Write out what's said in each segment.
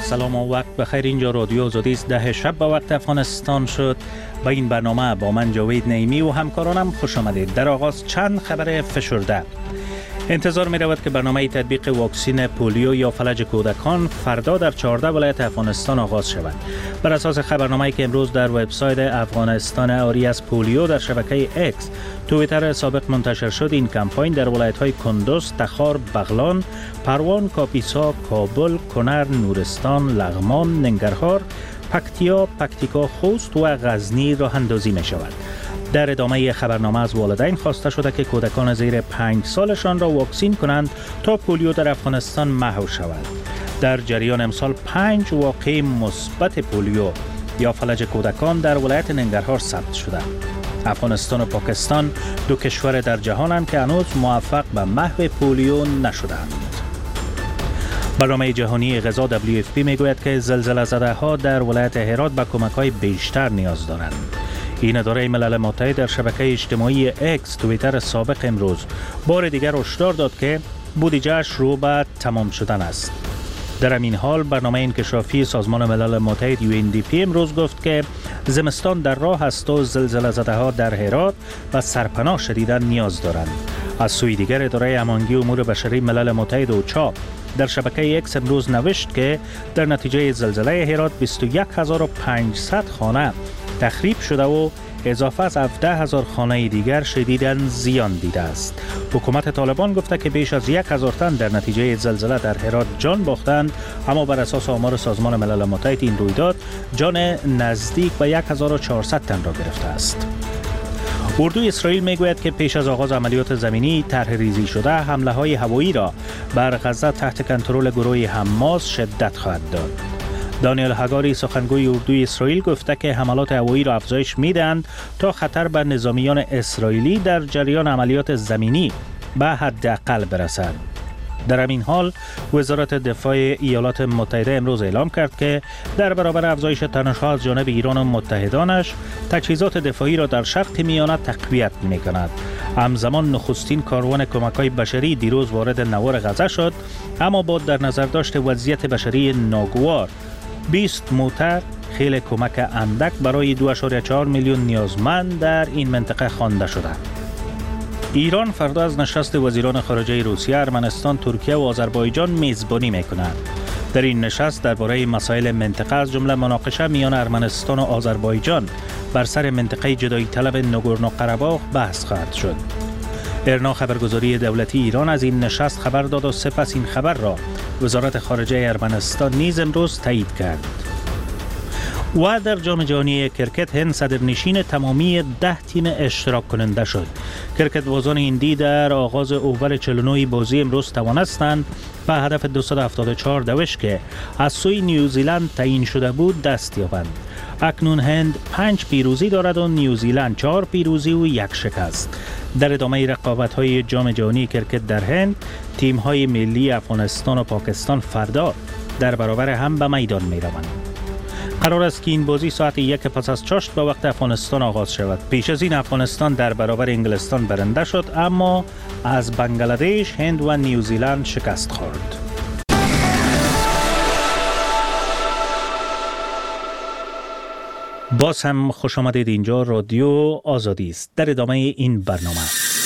سلام و وقت بخیر. اینجا رادیو آزادی است. 10 شب به وقت افغانستان شد. با این برنامه با من جاوید نعیمی و همکارانم خوش آمدید. در آغاز چند خبر فشرده. انتظار می رود که برنامه تطبیق واکسن پولیو یا فلج کودکان فردا در 14 ولایت افغانستان آغاز شود. بر اساس خبرنامه‌ای که امروز در وبسایت افغانستان آری از پولیو در شبکه اکس توییتر سابق منتشر شد، این کمپاین در ولایت‌های کندوز، تخار، بغلان، پروان، کاپیسا، کابل، کنر، نورستان، لغمان، ننگرهار، پکتیا، پکتیکا، خوست و غزنی راه اندازی می شود. در ادامه خبرنامه از والدین خواسته شده که کودکان زیر 5 سالشان را واکسین کنند تا پولیو در افغانستان محو شود. در جریان امسال 5 واقعه مثبت پولیو یا فلج کودکان در ولایت ننگرهار ثبت شده. افغانستان و پاکستان دو کشور در جهانند که هنوز موفق به محو پولیو نشدند. برنامه جهانی غذا WFP میگوید که زلزله زده ها در ولایت هرات به کمک‌های بیشتر نیاز دارند. این اداره ملل متحد در شبکه اجتماعی اکس توییتر سابق امروز بار دیگر هشدار داد که بودجه‌اش رو به تمام شدن است. در همین حال برنامه انکشافی سازمان ملل متحد UNDP امروز گفت که زمستان در راه است و زلزله زده ها در هرات و سرپناه شدیداً نیاز دارند. از سوی دیگر اداره امانگی امور بشری ملل متحد اوچا در شبکه اکس امروز نوشت که در نتیجه زلزله هرات 21500 خانه تخریب شده و اضافه از 17000 خانه دیگر شدیداً زیان دیده است. حکومت طالبان گفته که بیش از 1000 تن در نتیجه زلزله در هرات جان باختند، اما بر اساس آمار سازمان ملل متحد این رویداد جان نزدیک به 1400 تن را گرفته است. اردوی اسرائیل میگوید که پیش از آغاز عملیات زمینی طرح ریزی شده حمله های هوایی را بر غزه تحت کنترل گروه حماس شدت خواهد داد. دانیل هگاری سخنگوی اردوی اسرائیل گفته که حملات هوایی را افزایش میدهند تا خطر بر نظامیان اسرائیلی در جریان عملیات زمینی به حداقل برسد. در همین حال وزارت دفاع ایالات متحده امروز اعلام کرد که در برابر افزایش تنش‌ها از جانب ایران و متحدانش تجهیزات دفاعی را در شرق میانه تقویت می‌کند. همزمان نخستین کاروان کمک‌های بشری دیروز وارد نوار غزه شد، اما با در نظر داشت وضعیت بشری ناگوار 20 موتر خیل کمک اندک برای 2.4 میلیون نیازمند در این منطقه خوانده شده. ایران فردا از نشست وزیران خارجه روسیه، ارمنستان، ترکیه و آذربایجان میزبانی می‌کند. در این نشست درباره مسائل منطقه از جمله مناقشه میان ارمنستان و آذربایجان بر سر منطقه جدایی طلب ناگورنو قره‌باغ بحث خواهد شد. ارنا خبرگزاری دولتی ایران از این نشست خبر داد و سپس این خبر را وزارت خارجه ارمنستان نیز امروز تایید کرد. و در جام جهانی کرکت هند صدرنشین تمامی 10 تیم اشتراک کننده شد. کرکت بازان هندی در آغاز اوور 49 بازی امروز توانستند به هدف 274 دوش که از سوی نیوزیلند تعیین شده بود دست یابند. اکنون هند 5 پیروزی دارد و نیوزیلند 4 پیروزی و 1 شکست. در ادامه رقابت‌های جام جهانی کرکت در هند، تیم‌های ملی افغانستان و پاکستان فردا در برابر هم به میدان می‌روند. قرار است که این بازی ساعت 1 پس از چاشت به وقت افغانستان آغاز شود. پیش از این افغانستان در برابر انگلستان برنده شد، اما از بنگلادش، هند و نیوزیلند شکست خورد. باز هم خوش آمدید. اینجا رادیو آزادی است. در ادامه این برنامه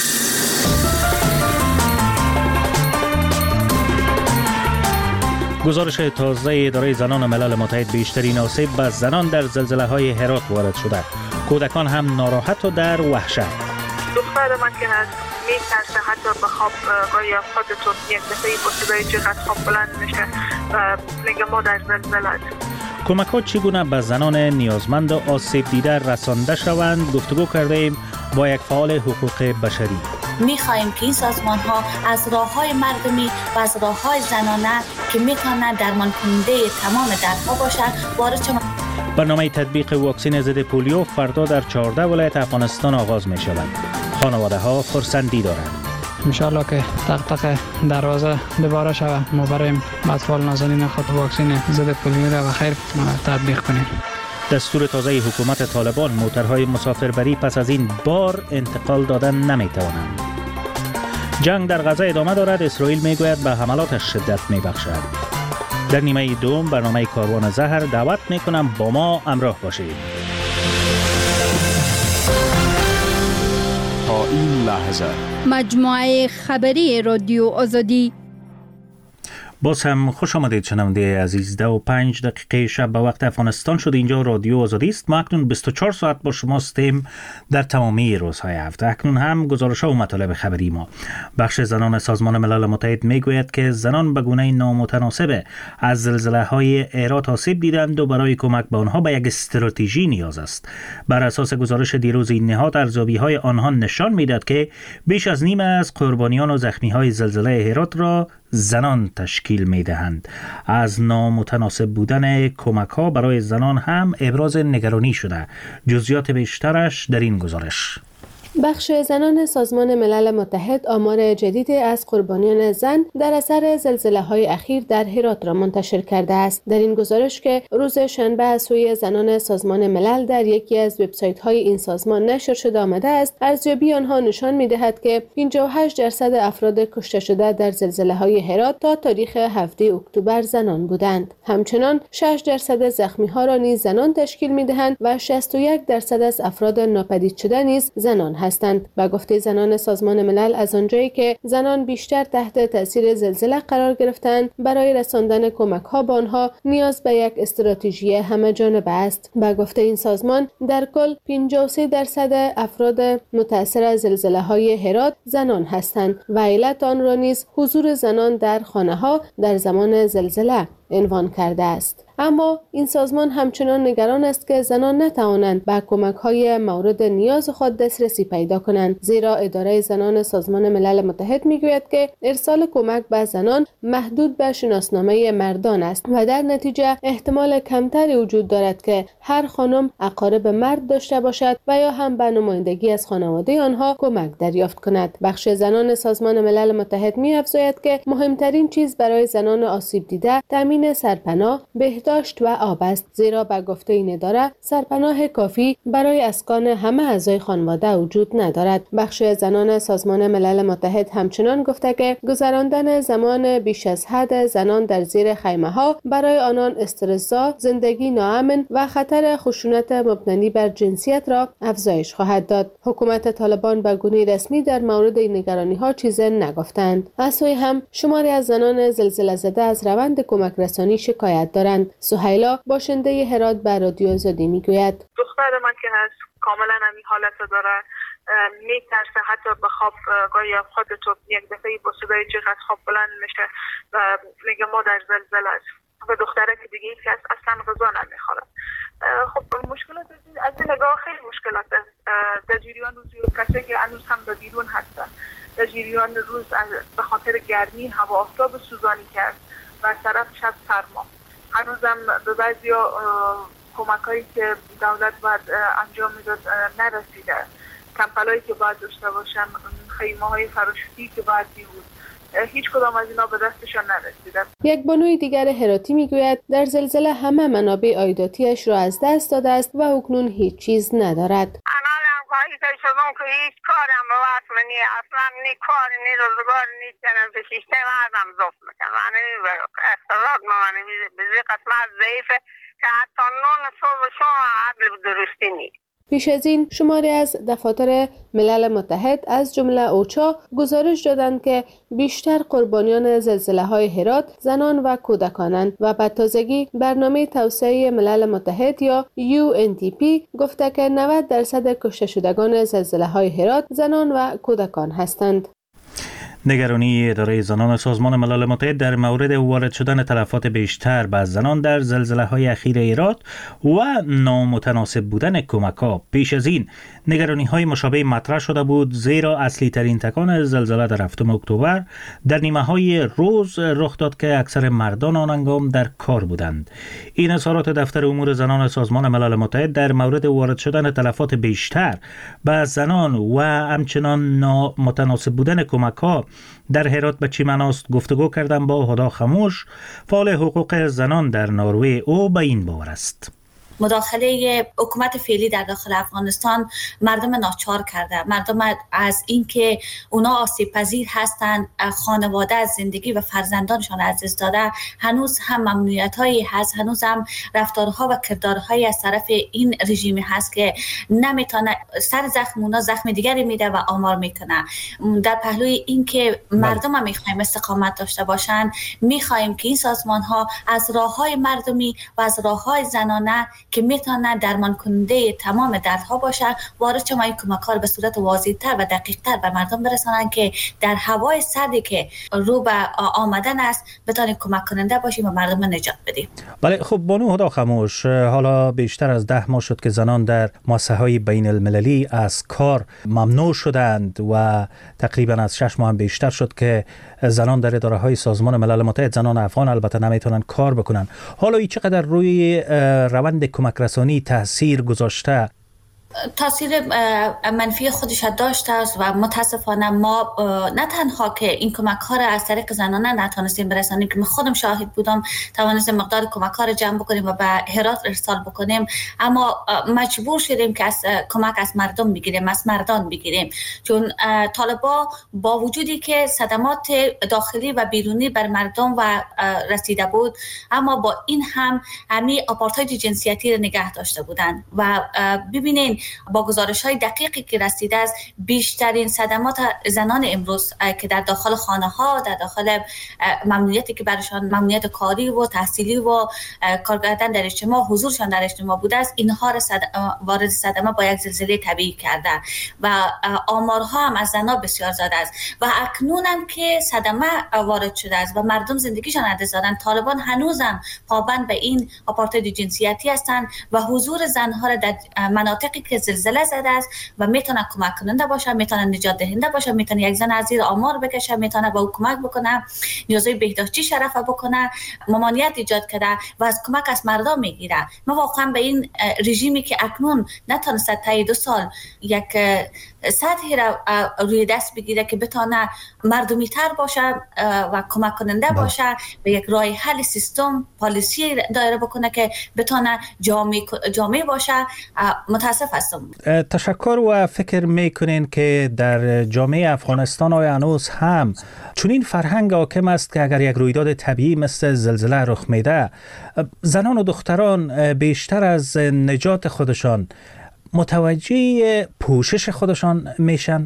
گزارش تازه اداره زنان ملل متحد بیشترین آسیب به زنان در زلزله های هرات وارد شده. کودکان هم ناراحت و در وحشت. دختر من که هست میترسه حتی به خواب گاهی خودتون یک دفعه با صدای جغت خواب بلند میشه و میگه ما در زلزله. کمک‌ها چگونه به زنان نیازمند و آسیب دیده رسانده شوند؟ گفتگو کردیم با یک فعال حقوق بشری. می‌خواهیم که این سازمان‌ها از راه‌های مردمی و از راه‌های زنانه که می‌توانند درمان کننده تمام دردها باشند وارد شوند. برنامه تطبیق واکسن ضد پولیو فردا در 14 ولایت افغانستان آغاز می‌شود. خانواده‌ها خرسندی دارند. انشالله که تق دروازه دوباره شود، ما برایم اطفال نازنین خود واکسن ضد پولیو را بخیر تطبیق کنیم. دستور تازه حکومت طالبان، موترهای مسافربری پس از این بار انتقال دادن نمی‌توانند. جنگ در غزه ادامه دارد. اسرائیل میگوید به حملاتش شدت می‌بخشد. در نیمه دوم برنامه کاروان زهر دعوت میکنم با ما همراه باشید. تا این لحظه مجموعه خبری رادیو آزادی. باز هم خوش آمدید شنونده عزیز. 5 شب به وقت افغانستان شد. اینجا رادیو آزادی است. ما اکنون 24 ساعت با شما هستیم در تمامی روزهای هفته. اکنون هم گزارش‌ها و مطالب خبری ما. بخش زنان سازمان ملل متحد میگوید که زنان به گونه نامتناسب از زلزله‌های هرات آسیب دیدند و برای کمک به آنها به یک استراتژی نیاز است. بر اساس گزارش دیروز این نهاد، ارزیابی‌های آنها نشان می‌دهد که بیش از نیم از قربانیان و زخمی‌های زلزله هرات را زنان تشکیل می دهند. از نامتناسب بودن کمک ها برای زنان هم ابراز نگرانی شده. جزئیات بیشترش در این گزارش. بخش زنان سازمان ملل متحد آمار جدیدی از قربانیان زن در اثر زلزله‌های اخیر در هرات را منتشر کرده است. در این گزارش که روز شنبه از سوی زنان سازمان ملل در یکی از وبسایت‌های این سازمان نشر شده آمده است، ارزیابی آنها نشان می‌دهد که 58% افراد کشته شده در زلزله‌های هرات تا تاریخ 7 اکتبر زنان بودند. همچنان 6% زخمی‌ها را نیز زنان تشکیل می‌دهند و 61% از افراد ناپدید شده نیز زنان هستند. با گفته زنان سازمان ملل، از آنجایی که زنان بیشتر تحت تاثیر زلزله قرار گرفتند، برای رساندن کمک‌ها به آنها نیاز به یک استراتژی همه جانبه است. با گفته این سازمان، در کل 53% افراد متأثر از زلزله‌های هرات زنان هستند و علت آن را نیز حضور زنان در خانه‌ها در زمان زلزله عنوان کرده است. اما این سازمان همچنان نگران است که زنان نتوانند به کمک‌های مورد نیاز خود دسترسی پیدا کنند، زیرا اداره زنان سازمان ملل متحد میگوید که ارسال کمک به زنان محدود به شناسنامه مردان است و در نتیجه احتمال کمتری وجود دارد که هر خانم اقارب مرد داشته باشد و یا هم به نمایندگی از خانواده آنها کمک دریافت کند. بخش زنان سازمان ملل متحد می‌افزاید که مهمترین چیز برای زنان آسیب دیده تامین سرپناه، بهداشت و آب است، زیرا به گفته این اداره سرپناه کافی برای اسکان همه اعضای خانواده وجود ندارد. بخش زنان سازمان ملل متحد همچنان گفته که گذراندن زمان بیش از حد زنان در زیر خیمه‌ها برای آنان استرس‌زا، زندگی ناامن و خطر خشونت مبتنی بر جنسیت را افزایش خواهد داد. حکومت طالبان به گونه رسمی در مورد این نگرانی‌ها چیزی نگفتند. از سوی هم شماری از زنان زلزله زده از روند کمک رسانی شکایت دارند. سهیلا باشنده هرات به رادیو آزادی میگوید: دختر من که هست کاملا همین حالت داره، میترسه حتی به خواب گاهی خودتو یک دفعه با صدای جیغ خواب بلند میشه و میگه ما در زلزله است. و دختره که دیگه هیچ کس اصلا غذا نمیخوره. خب مشکلات از این نگاه خیلی مشکلات است. در جریان روز کسی که هنوز هم در بیرون هستن، در جریان روز به خاطر گرمی هوا آفتاب سوزانی کرد و طرف شب سرما. هنوزم به بعضیا کمکایی که دولت باید انجام میداد نرسیده. کمپلایی که باید داشته باشن، خیمه‌های پاراشوتی که باید بود، هیچ کدام از اینا به دستشان نرسیده. یک بانوی دیگر هراتی میگوید در زلزله همه منابع عایداتیش را از دست داده است و اکنون هیچ چیز ندارد. که شدم که هیچ کارم به وقت منی اصلا نی کار نی روزگار نی چنم به شیشته مردم زفت میکن معنی اختلاط معنی بزی قسمت ضعیفه که حتی نون صبح شما عدل درستی نی. پیش از این شماری از دفاتر ملل متحد از جمله اوچا گزارش دادند که بیشتر قربانیان زلزله‌های هرات زنان و کودکانند و به تازگی برنامه توسعه ملل متحد یا UNDP گفته که 90% کشته شدگان زلزله‌های هرات زنان و کودکان هستند. نگرانی اداره زنان سازمان ملل متحد در مورد وارد شدن تلفات بیشتر به زنان در زلزله‌های اخیر هرات و نامتناسب بودن کمک‌ها پیش از این نگرانی‌های مشابه مطرح شده بود، زیرا اصلی ترین تکان زلزله در 7 اکتبر در نیمه‌های روز رخ داد که اکثر مردان آن هنگام در کار بودند. این اظهارات دفتر امور زنان سازمان ملل متحد در مورد وارد شدن تلفات بیشتر به زنان و همچنان نامتناسب بودن کمک‌ها در هرات به چی معناست گفتگو کردم با هدا خموش، فعال حقوق زنان در نروژ. او به این باور است: مداخله حکومت فعلی در داخل افغانستان مردم ناچار کرده. مردم از اینکه اونا آسیب پذیر هستند، خانواده از زندگی و فرزندانشان از دست داده، هنوز هم ممنوعیت‌هایی هست، هنوز هم رفتارها و کردارهایی از طرف این رژیم هست که نمیتونه سر زخم اونا زخم دیگری میده و آمار میکنه. در پهلوی این که مردم هم میخوایم استقامت داشته باشن، میخوایم که این سازمان ها از راه های مردمی و از راه های زنانه که میتونه درمان کننده تمام دردها باشه، وارد شوند کمک ها به صورت واضح تر و دقیق تر به مردم برسانن که در هوای سردی که رو به آمدن است بتونیم کمک کننده باشیم و مردم نجات بدیم. بله، خب بانو هدا خموش، حالا بیشتر از 10 ماه شد که زنان در مؤسسه‌های بین المللی از کار ممنوع شدند و تقریبا از 6 ماه هم بیشتر شد که زنان در اداره‌های سازمان ملل متحد، زنان افغان البته، نمیتونن کار بکنن. حالا این چقدر روی روند کمک رسانی تاثیر گذاشته؟ تاثیر منفی خودش داشته است و متاسفانه ما نه تنها که این کمک ها را از طریق زنانه نتونستیم برسانیم که من خودم شاهد بودم، توانستیم مقدار کمک ها را جمع بکنیم و به هرات ارسال بکنیم، اما مجبور شدیم که از کمک از مردم بگیریم، از مردان بگیریم، چون طالبا با وجودی که صدمات داخلی و بیرونی بر مردم و رسیده بود، اما با این هم همین آپارتاید جنسیتی را نگه داشته بودند و ببینین با گزارش‌های دقیقی که رسیده است، بیشترین صدمات زنان امروز که در داخل خانه‌ها، در داخل ممنوعیتی که برایشان ممنوعیت کاری و تحصیلی و کار کردن در اجتماع، حضورشان در اجتماع بوده است، اینها را وارد صدمه با یک زلزله طبیعی کرده و آمارها هم از زنان بسیار زیاد است و اکنون هم که صدمه وارد شده است و مردم زندگیشان از دست دادن، طالبان هنوزم پابند به این آپارتاید جنسیتی هستند و حضور زنها را در مناطقی که زلزله زده است و میتونه کمک کننده باشه، میتونه نجات دهنده باشه، میتونه یک زن از زیر آمار بکشه، میتونه با او کمک بکنه، نیازهای بهداشتی شرفه بکنه، ممانعت ایجاد کرده و از کمک از مردم میگیره. ما واقعا به این رژیمی که اکنون نتونسته تا 2 سال یک سطحی را روی دست بگیره که بتونه مردمی تر باشه و کمک کننده باشه، به یک راه حل سیستم پالیسی دایره بکنه که بتونه جامع باشه، متاسف هستم. تشکر. و فکر میکنین که در جامعه افغانستان آیا هنوز هم چون این فرهنگ حاکم است که اگر یک رویداد طبیعی مثل زلزله رخ میده، زنان و دختران بیشتر از نجات خودشان متوجه پوشش خودشان میشن؟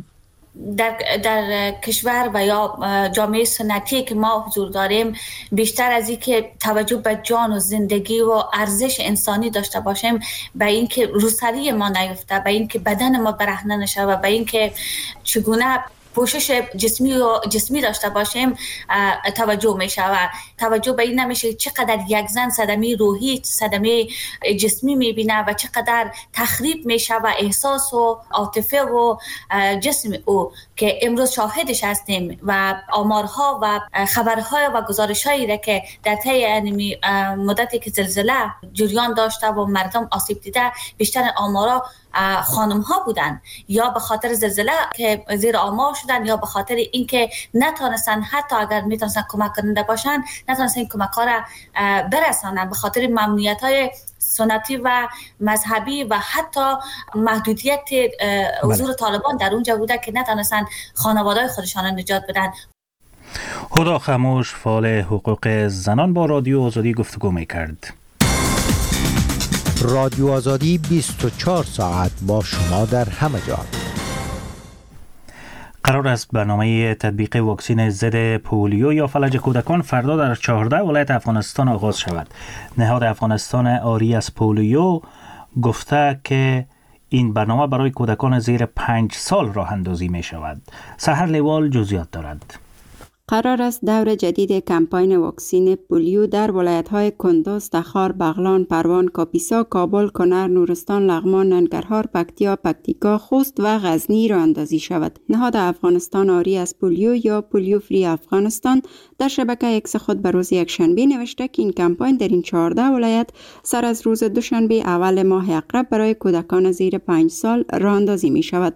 در کشور و یا جامعه سنتی که ما حضور داریم، بیشتر از این که توجه به جان و زندگی و ارزش انسانی داشته باشیم، به این که روسری ما نیفته، به این که بدن ما برهنه نشه و به این که چگونه پوشش جسمی داشته باشیم توجه میشه و توجه به این نمیشه چقدر یک زن صدمه روحی، صدمه جسمی میبینه و چقدر تخریب میشه و احساس و عاطفه و جسم او که امروز شاهدش هستیم و آمارها و خبرها و گزارشهایی را که در طی مدتی که زلزله جریان داشته و مردم آسیب دیده، بیشتر آمارها خانم ها بودن، یا به خاطر زلزله که زیر آمار شدن یا به خاطر اینکه نتونستن، حتی اگر میتونستن کمک کننده باشن، نتونستن این کمک ها را برسانن به خاطر ممنوعیت های سنتی و مذهبی و حتی محدودیت حضور طالبان در اونجا بوده که نتونستن خانواده خودشان نجات بدن. هدا خموش، فعال حقوق زنان، با رادیو آزادی گفتگو میکرد. رادیو آزادی 24 ساعت با شما در همه جا. قرار است برنامه تطبیق واکسن ضد پولیو یا فلج کودکان فردا در 14 ولایت افغانستان آغاز شود. نهاد افغانستان آری از پولیو گفته که این برنامه برای کودکان زیر 5 سال راه اندازی می شود. سحر لیوال جزئیات دارد. قرار است دور جدید کمپاین واکسین پولیو در ولایت‌های کندوز، تخار، بغلان، پروان، کاپیسا، کابل، کنر، نورستان، لغمان، ننگرهار، پکتیکا، خوست و غزنی راه اندازی شود. نهاد افغانستان آری از پولیو یا پولیو فری افغانستان در شبکه ایکس خود به روز یکشنبه نوشته که این کمپاین در این 14 ولایت سر از روز دوشنبه اول ماه اقرب برای کودکان زیر 5 سال راه اندازی می شود.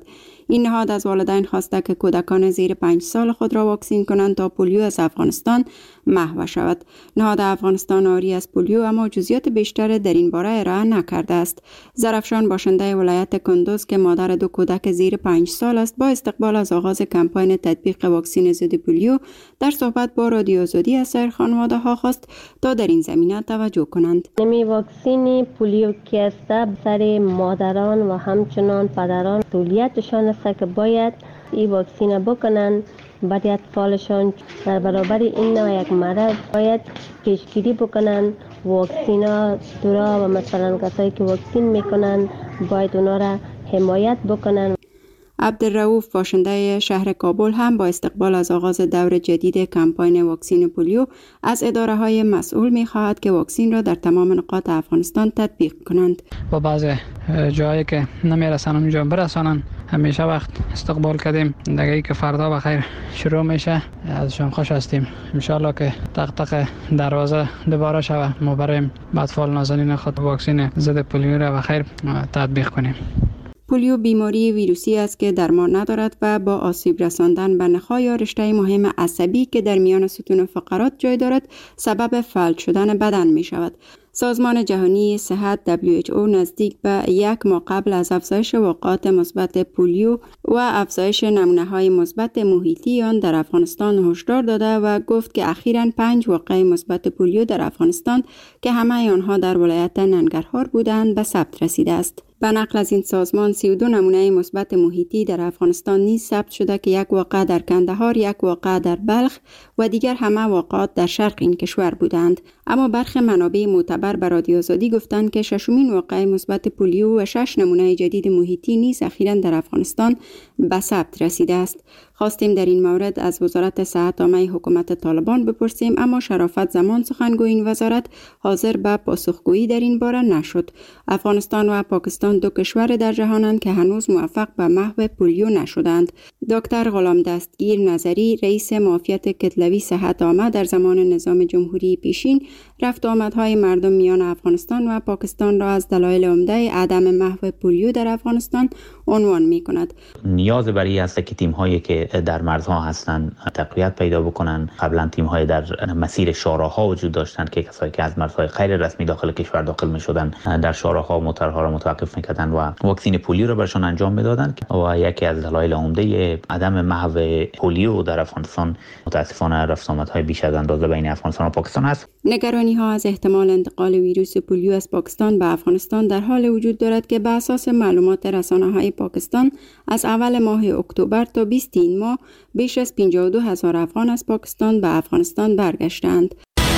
این نهاد از والدین خواسته که کودکان زیر 5 سال خود را واکسین کنند تا پولیو از افغانستان محو شود. نهاد افغانستان آری از پولیو اما جزئیات بیشتر در این باره ارائه نکرده است. زرافشان باشنده ولایت کندوز که مادر 2 کودک زیر 5 سال است با استقبال از آغاز کمپاین تطبیق واکسن ضد پولیو در صحبت با رادیو آزادی از سایر خانواده ها خواست تا در این زمینه توجه کنند. نمی واکسن پولیو که است سر مادران و همچنان پدران مسئولیتشان است که باید این واکسن بکنن برای اطفالشان. در برابر این نوع یک مرض باید پیشگیری بکنن. واکسینا دورا و مثلا کسایی که واکسین میکنن باید اونا را حمایت بکنن. عبدالرؤوف باشنده شهر کابل هم با استقبال از آغاز دور جدید کمپاین واکسن پولیو از اداره‌های مسئول می‌خواهد که واکسن را در تمام نقاط افغانستان تطبیق کنند. با بعض جایی که نمیرسن اونجا برسانن. همیشه وقت استقبال کردیم. دیگه که فردا بخیر شروع میشه ازشان خوش هستیم. ان شاء الله که تق دروازه دوباره شود ما بریم اطفال نازنین خود واکسن ضد پولیو را بخیر تطبیق کنیم. پولیو بیماری ویروسی است که درمان ندارد و با آسیب رساندن به نخاع یا رشته مهم عصبی که در میان ستون فقرات جای دارد سبب فلج شدن بدن می شود. سازمان جهانی صحت WHO نزدیک به 1 ماه قبل از افزایش واقعات مثبت پولیو و افزایش نمونه‌های مثبت محیطی آن در افغانستان هشدار داده و گفت که اخیراً 5 واقعه مثبت پولیو در افغانستان که همه آنها در ولایت ننگرهار بودند به ثبت رسیده است. به نقل از این سازمان 32 نمونه مثبت محیطی در افغانستان نیز ثبت شده که 1 واقعه در کندهار، 1 واقعه در بلخ و دیگر همه واقعات در شرق این کشور بودند. اما برخی منابع معتبر به رادیو آزادی گفتند که 6مین واقعه مثبت پولیو و 6 نمونه جدید محیطی نیز اخیراً در افغانستان به ثبت رسیده است. خواستیم در این مورد از وزارت صحت عامه حکومت طالبان بپرسیم اما شرافت زمان سخنگوی این وزارت حاضر به پاسخگویی در این باره نشد. افغانستان و پاکستان 2 کشور در جهانند که هنوز موفق به محو پولیو نشدند. دکتر غلام دستگیر نظری رئیس معافیت کتلوی صحت عامه در زمان نظام جمهوری پیشین رفت آمدهای مردم میان افغانستان و پاکستان را از دلایل عمده عدم محو پولیو در افغانستان عنوان می کند. نیاز برای است که تیم هایی که در مرزها هستند تقویت پیدا بکنن. قبلا تیم های در مسیر شاراها وجود داشتند که کسایی که از مرزهای غیر رسمی داخل کشور داخل می شدن در شاراها موتورها را متوقف می‌کردند و واکسن پولیو را برشان انجام می‌دادند و یکی از دلایل عمده عدم محو پولیو در افغانستان متاسفانه رفت آمدهای بیش از اندازه بین افغانستان و پاکستان است. نگرانی‌ها از احتمال انتقال ویروس پولیو از پاکستان به افغانستان در حال وجود دارد که به اساس معلومات رسانه‌های پاکستان از اول ماه اکتبر تا 20 این ماه بیش از 52,000 افغان از پاکستان به افغانستان برگشتند.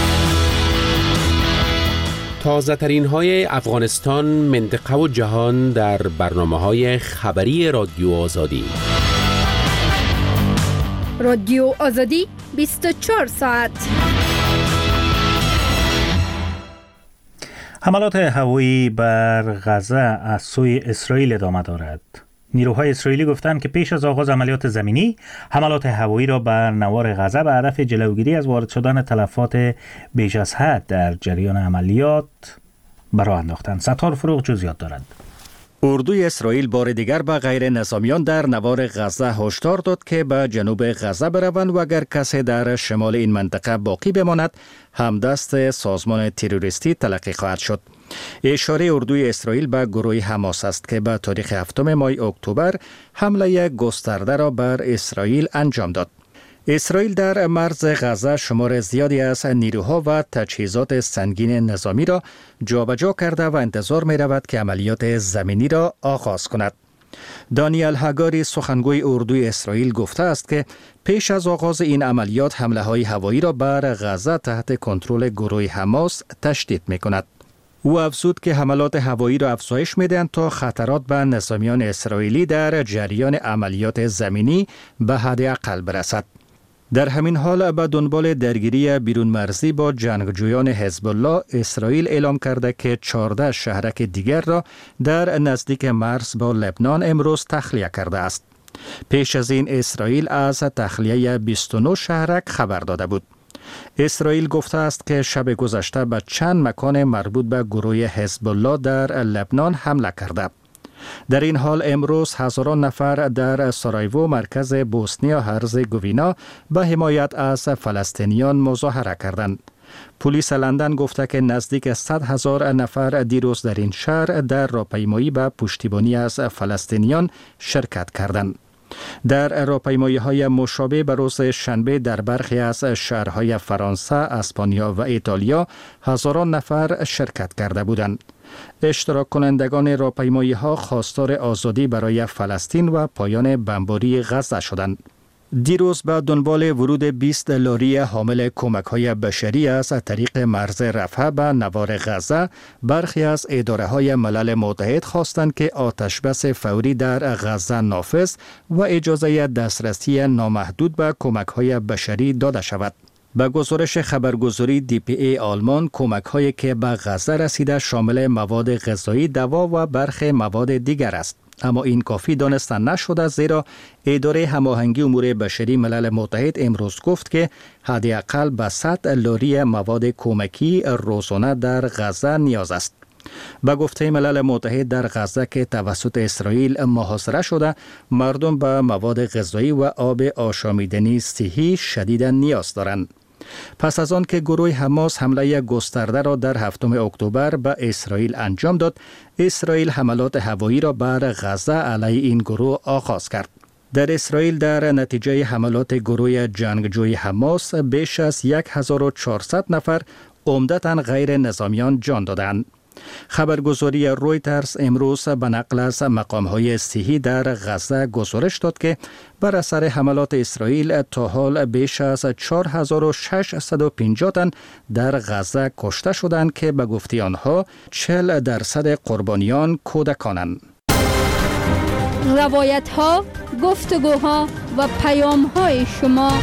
تازه ترین های افغانستان، منطقه و جهان در برنامه‌های خبری رادیو آزادی. رادیو آزادی 24 ساعت. حملات هوایی بر غزه از سوی اسرائیل ادامه دارد. نیروهای اسرائیلی گفتند که پیش از آغاز عملیات زمینی حملات هوایی را بر نوار غزه به هدف جلوگیری از وارد شدن تلفات بیش از حد در جریان عملیات برآ انداختند. ستار فروغ جزئیات دارد. اردوی اسرائیل بار دیگر به غیر نظامیان در نوار غزه هشدار داد که به جنوب غزه بروند و اگر کسی در شمال این منطقه باقی بماند همدست سازمان تروریستی تلقی خواهد شد. اشاره اردوی اسرائیل به گروه حماس است که به تاریخ 7 ماه اکتبر حمله گسترده را بر اسرائیل انجام داد. اسرائیل در مرز غزه شمار زیادی از نیروها و تجهیزات سنگین نظامی را جابجا کرده و انتظار می رود که عملیات زمینی را آغاز کند. دانیل هاگاری سخنگوی اردوی اسرائیل گفته است که پیش از آغاز این عملیات حمله های هوایی را بر غزه تحت کنترل گروه حماس تشدید می کند. او افزود که حملات هوایی را افزایش می‌دهند تا خطرات به نظامیان اسرائیلی در جریان عملیات زمینی به حد اقل برسد. در همین حال به دنبال درگیری بیرون مرزی با جنگجویان حزب الله، اسرائیل اعلام کرده که 14 شهرک دیگر را در نزدیک مرز با لبنان امروز تخلیه کرده است. پیش از این اسرائیل از تخلیه 29 شهرک خبر داده بود. اسرائیل گفته است که شب گذشته به چند مکان مربوط به گروه حزب الله در لبنان حمله کرده. در این حال امروز هزاران نفر در سارایوو مرکز بوسنیا هرزگوینا به حمایت از فلسطینیان مظاهره کردند. پلیس لندن گفته که نزدیک 100,000 نفر دیروز در این شهر در راهپیمایی به پشتیبانی از فلسطینیان شرکت کردند. در راهپیمایی‌های مشابه به روز شنبه در برخی از شهرهای فرانسه، اسپانیا و ایتالیا هزاران نفر شرکت کرده بودند. اشتراک کنندگان راهپیمایی‌ها خواستار آزادی برای فلسطین و پایان بمباری غزه شدند. دیروز به دنبال ورود 20 لاری حامل کمک‌های بشری از طریق مرز رفح به نوار غزه، برخی از اداره‌های ملل متحد خواستند که آتشبس فوری در غزه نافذ و اجازه دسترسی نامحدود به کمک‌های بشری داده شود. به گزارش خبرگزاری DPA آلمان، کمک‌هایی که به غزه رسیده شامل مواد غذایی، دوا و برخی مواد دیگر است. اما این کافی دانسته نشده، زیرا اداره هماهنگی امور بشری ملل متحد امروز گفت که حداقل به 100 لاری مواد کمکی روزانه در غزه نیاز است. به گفته ملل متحد، در غزه که توسط اسرائیل محاصره شده، مردم به مواد غذایی و آب آشامیدنی صحی شدیداً نیاز دارند. پس از آن که گروه حماس حمله گسترده را در 7 اکتبر به اسرائیل انجام داد، اسرائیل حملات هوایی را بر غزه علیه این گروه آغاز کرد. در اسرائیل در نتیجه حملات گروه جنگجوی حماس بیش از 1400 نفر عمدتاً غیر نظامیان جان دادند. خبرگزاری رویترز امروز به نقل از مقام‌های صحی در غزه گزارش داد که بر اثر حملات اسرائیل تا حال بیش از 4650 تن در غزه کشته شدند که به گفته آنها 40% قربانیان کودکانند. روایت‌ها، گفتگوها و پیام‌های شما.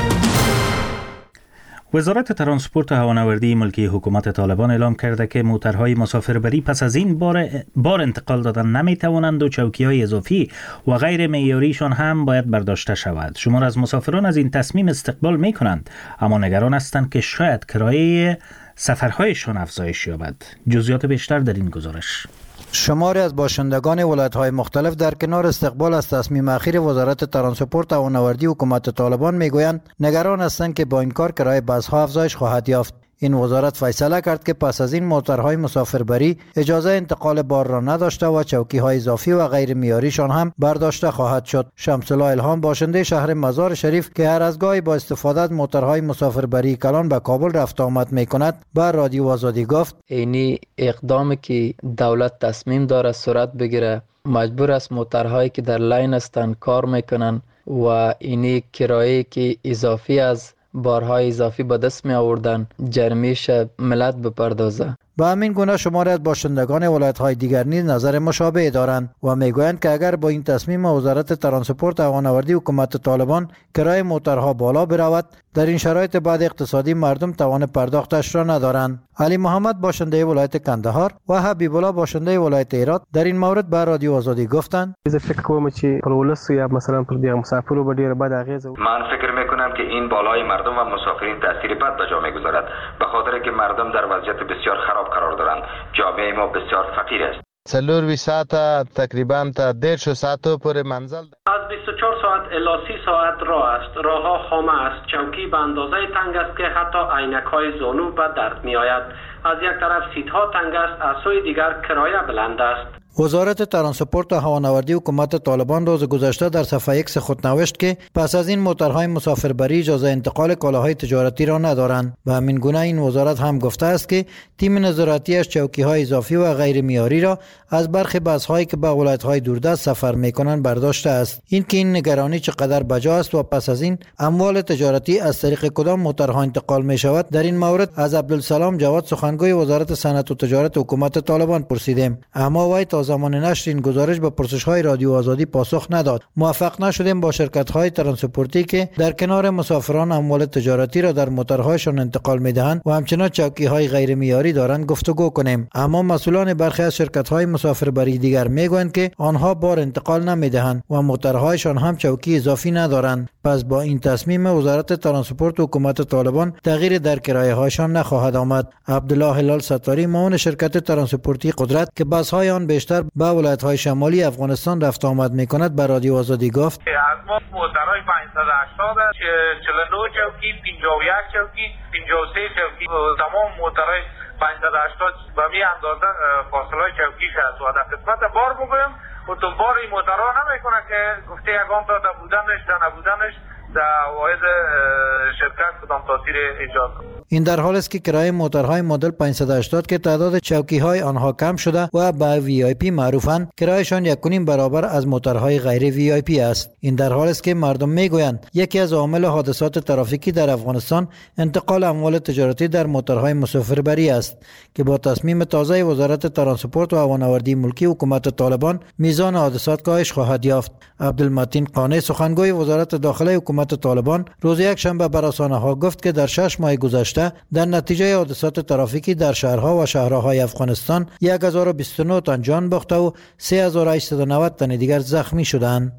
وزارت ترانسپورت و هوانوردی ملکی حکومت طالبان اعلام کرده که موترهای مسافربری پس از این بار انتقال دادن نمیتوانند و چوکی‌های اضافی و غیر معیاریشان هم باید برداشته شود. شمار از مسافران از این تصمیم استقبال می‌کنند، اما نگران هستند که شاید کرایه سفرهایشان افزایش یابد. جزئیات بیشتر در این گزارش. شماری از باشندگان ولایت‌های مختلف در کنار استقبال از تصمیم اخیر وزارت ترانسپورت و هوانوردی حکومت طالبان میگویند نگران هستند که با این کار کرایه بس‌ها افزایش خواهد یافت. این وزارت فیصله کرد که پس از این موترهای مسافربری اجازه انتقال بار را نداشته و چوکی‌های اضافی و غیر معیاریشان هم برداشته خواهد شد. شمس الله الهام باشنده شهر مزار شریف که هر از گاهی با استفاده از موترهای مسافربری کلان به کابل رفت آمد می‌کند به رادیو آزادی گفت: اینی اقدامی که دولت تصمیم داره صورت بگیره، مجبور است موترهایی که در لاین هستند کار میکنن و اینی کرایه که اضافی از بارهای اضافی به دست می آوردن جرمیش ملت بپردازه. به همین گونه شماری از باشندگان ولایت‌های دیگر نیز نظر مشابه دارند و میگویند که اگر با این تصمیم وزارت ترانسپورت و هوانوردی حکومت طالبان کرایه موترها بالا برود، در این شرایط بعد اقتصادی مردم توان پرداختش را ندارند. علی محمد باشنده ولایت کندهار و حبیب الله باشنده ولایت هرات در این مورد به رادیو آزادی گفتند: من فکر کوم چې پر ولس یا مثلا پر دیگر مسافرو به ډیر بد اغیزه. من فکر میکنم که این بالای مردم و مسافرین تاثیر بد به جامعه گذارد، به خاطر که مردم در وضعیت بسیار خراب قرار دارند. جامعه ما بسیار فقیر است. سلور ساعت تقریبا تا 1.5 ساعت پر منزل از 24 ساعت الی 30 ساعت راه است. راهها خامه است. چوکی به اندازه تنگ است که حتی عینک‌های زانو به درد می‌آید. از یک طرف سیت‌ها تنگ است، از سوی دیگر کرایه بلند است. وزارت ترانسپورت و هوانوردی حکومت طالبان روز گذشته در صفحه ایکس خود نوشت که پس از این موترهای مسافربری اجازه انتقال کالاهای تجارتی را ندارند. به همین گونه این وزارت هم گفته است که تیم نظارتی از چوکی‌های اضافی و غیر معیاری را از برخی بس‌هایی که به ولایت‌های دوردست سفر می‌کنند برداشته است. این که این نگرانی چقدر بجا است و پس از این اموال تجارتی از طریق کدام موترها انتقال می‌شود، در این مورد از عبدالسلام جواد سخنگوی وزارت صنعت و تجارت حکومت طالبان پرسیدیم، اما وی تا زمان نشر این گزارش به پرسش‌های رادیو آزادی پاسخ نداد. موفق نشدیم با شرکت‌های ترانسپورتی که در کنار مسافران اموال تجارتی را در موترهایشان انتقال می‌دهند و همچنین چوکی‌های غیر معیاری دارند گفتگو کنیم، اما مسئولان برخی از شرکت‌های مسافربری دیگر میگویند که آنها بار انتقال نمی‌دهند و موترهایشان هم چوکی اضافی ندارند. پس با این تصمیم وزارت ترانسپورت و حکومت طالبان تغییر در کرایه‌هایشان نخواهد آمد. عبدالله هلال ستاری معاون شرکت ترانسپورتی قدرت که بس‌های آن بیشتر بیشتر به ولایت‌های شمالی افغانستان رفت آمد می‌کند به رادیو آزادی گفت: از ما موترهای 580 که 49 چوکی، 51 چوکی، 53 چوکی، تمام موترهای 580 به می اندازه فاصله چوکیش است و در خدمت بار بگویم و تو بار این موترها نمیکنه که گفته یگان تا نبودنش در واحد شرکت کدام تاثیر ایجاد. این در حال است که کرایه موترهای مدل 580 که تعداد چوکی‌های آنها کم شده و به وی آی پی معروفند، کرایهشان 1.5 برابر از موترهای غیر وی آی پی است. این در حال است که مردم میگویند یکی از عوامل حادثات ترافیکی در افغانستان انتقال اموال تجارتی در موترهای مسافربری است که با تصمیم تازه وزارت ترانسپورت و هوانوردی ملکی حکومت طالبان میزان حادثات کاهش خواهد یافت. عبدالمتین قانع سخنگوی وزارت داخله حکومت طالبان روز یکشنبه به رسانه‌ها گفت که در 6 ماه گذشته در نتیجه حادثات ترافیکی در شهرها و شهرهای افغانستان 1029 تن جان باخته و 3890 تن دیگر زخمی شدند.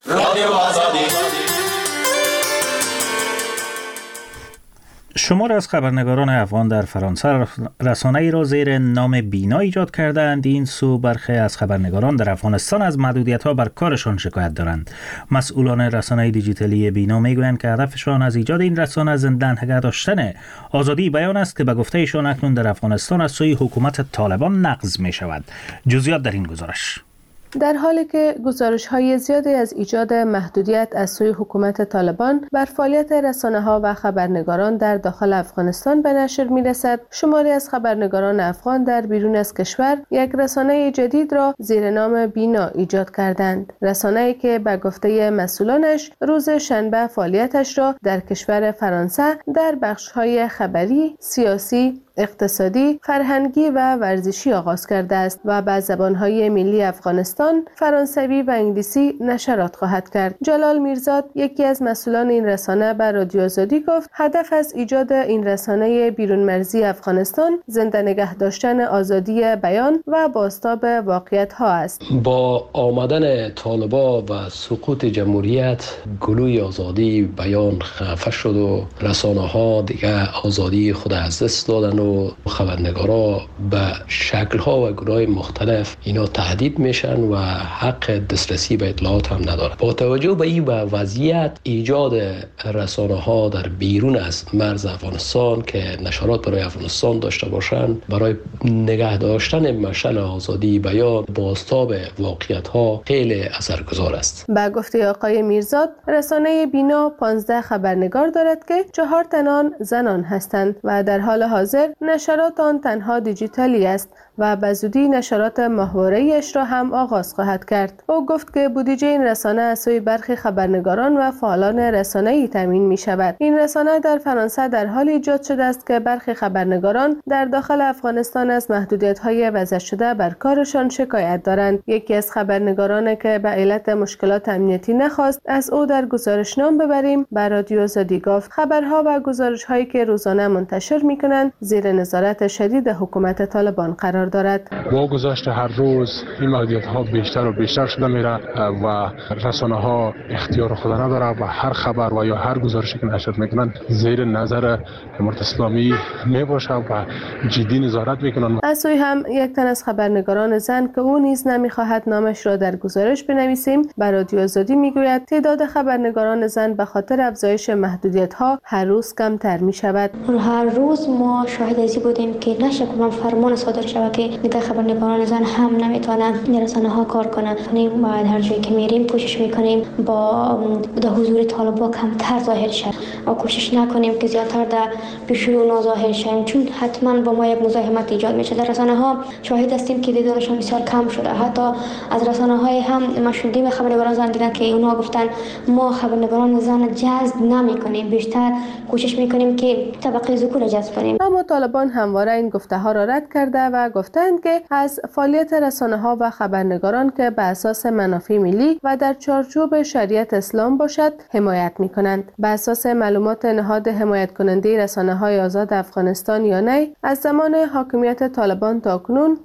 شمار از خبرنگاران افغان در فرانسه رسانه‌ای را زیر نام بینا ایجاد کردند. این سو برخی از خبرنگاران در افغانستان از محدودیت‌ها بر کارشان شکایت دارند. مسئولان رسانه دیجیتالی بینا میگویند که هدفشان از ایجاد این رسانه زنده نگه داشتن آزادی بیان است که به گفته ایشان اکنون در افغانستان از سوی حکومت طالبان نقض می شود. جزئیات در این گزارش. در حالی که گزارش‌های زیادی از ایجاد محدودیت از سوی حکومت طالبان بر فعالیت رسانه‌ها و خبرنگاران در داخل افغانستان به نشر می‌رسد، شماری از خبرنگاران افغان در بیرون از کشور یک رسانه جدید را زیر نام بینا ایجاد کردند. رسانه‌ای که به گفته مسئولانش روز شنبه فعالیتش را در کشور فرانسه در بخش‌های خبری، سیاسی، اقتصادی، فرهنگی و ورزشی آغاز کرده است و به زبانهای ملی افغانستان، فرانسوی و انگلیسی نشرات خواهد کرد. جلال میرزاد، یکی از مسئولان این رسانه، به رادیو آزادی گفت هدف از ایجاد این رسانه بیرون مرزی افغانستان زنده نگه داشتن آزادی بیان و بازتاب واقعیت ها است. با آمدن طالبا و سقوط جمهوریت، گلوی آزادی بیان خفه شد و رسانه ها دیگه آزادی خود از دست دادن و خبرنگارا به شکل‌ها و گروه‌های مختلف اینا تهدید میشن و حق دسترسی به اطلاعات هم نداره. با توجه به این وضعیت، ایجاد رسانه‌ها در بیرون از مرز افغانستان که نشرات برای افغانستان داشته باشند، برای نگه داشتن مشعل آزادی بیان، بازتاب واقعیت‌ها خیلی اثرگذار است. با گفته آقای میرزاد، رسانه بینا 15 خبرنگار دارد که 4 تن زنان هستند و در حال حاضر نشرات آن تنها دیجیتالی است و به زودی نشرات ماهواره‌ایش را هم آغاز خواهد کرد. او گفت که بودجه این رسانه از سوی برخی خبرنگاران و فعالان رسانه‌ای تامین می شود. این رسانه در فرانسه در حال ایجاد شده است که برخی خبرنگاران در داخل افغانستان از محدودیت‌های وضع شده بر کارشان شکایت دارند. یکی از خبرنگاران که به علت مشکلات امنیتی نخواست از او در گزارشنامه ببریم، به رادیو آزادی گفت خبرها و گزارش‌هایی که روزانه منتشر می‌کنند زیر نظارت شدید حکومت طالبان قرار دارد. با گذشت هر روز این محدودیت‌ها بیشتر و بیشتر شده میره و رسانه‌ها اختیار خود نداره و هر خبر و یا هر گزارشی که نشر میکنن زیر نظر امارت اسلامی میباشه و جدی نظارت میکنن. از سوی هم یک تن از خبرنگاران زن که او نیز نمیخواهد نامش را در گزارش بنویسیم، به رادیو آزادی میگوید تعداد خبرنگاران زن به خاطر افزایش محدودیت‌ها هر روز کمتر میشود. هر روز ما شاهد ازی بودیم که نشه کدام فرمان صادر شود که دیگه خبرنگاران زن هم نمیتونن در رسانه‌ها کار کنن. ما هر جایی که میریم کوشش میکنیم با حضور طالبا کمتر ظاهر شد و کوشش نکنیم که زیادتر در پیش رو ظاهر شیم، چون حتما با ما یک مزاحمت ایجاد میشه. در رسانه‌ها شاهد هستیم که دیدارشون بسیار کم شده. حتی از رسانه‌های هم مشهودی خبرنگاران زن دیدن که اونها گفتن ما خبرنگاران زن جذب نمیکنیم، بیشتر کوشش میکنیم که طبقه ذکور جذب کنیم. اما طالبان همواره این گفته‌ها را رد کرده و گفتند که از فعالیت رسانه‌ها و خبرنگاران که به اساس منافع ملی و در چارچوب شریعت اسلام باشد حمایت می‌کنند. به اساس معلومات نهاد حمایت کننده رسانه‌های آزاد افغانستان یا نی، از زمان حاکمیت طالبان تا کنون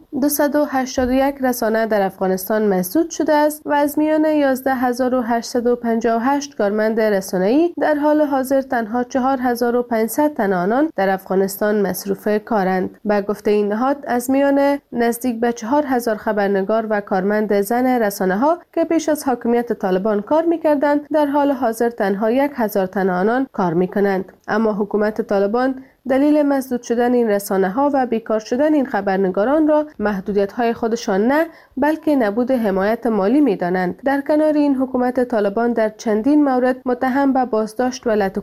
281 رسانه در افغانستان مسدود شده است و از میان 11858 کارمند رسانه‌ای در حال حاضر تنها 4500 تن آنان در افغانستان مصروف کارند. به گفته این نهاد از میان نزدیک به 4000 خبرنگار و کارمند زن رسانه‌ها که پیش از حاکمیت طالبان کار می‌کردند در حال حاضر تنها 1000 تن آنان کار می‌کنند. اما حکومت طالبان دلیل مسدود شدن این رسانه‌ها و بیکار شدن این خبرنگاران را محدودیت‌های خودشان نه بلکه نبود حمایت مالی می‌دانند. در کنار این حکومت طالبان در چندین مورد متهم به بازداشت و لطو